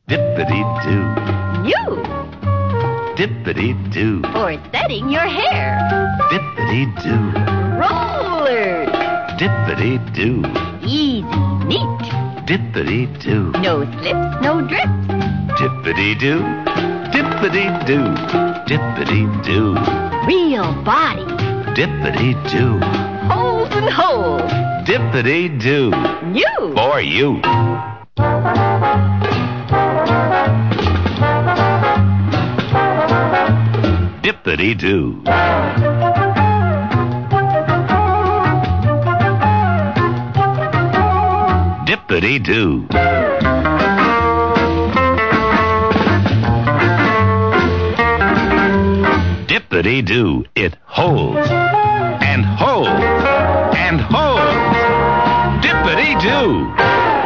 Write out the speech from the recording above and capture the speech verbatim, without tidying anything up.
Dippity-doo. You. Dippity-doo. For setting your hair. Dippity-doo. Rollers. Dippity-doo. Easy, neat. Dippity-doo. No slips, no drips. Dippity-doo. Dippity-doo. Dippity-doo. Real body. Dippity-doo. Holes and holes. Dippity-doo. You. For you. Dippity-doo. Dippity-doo. Dippity-doo. It holds and holds and holds. Dippity-doo.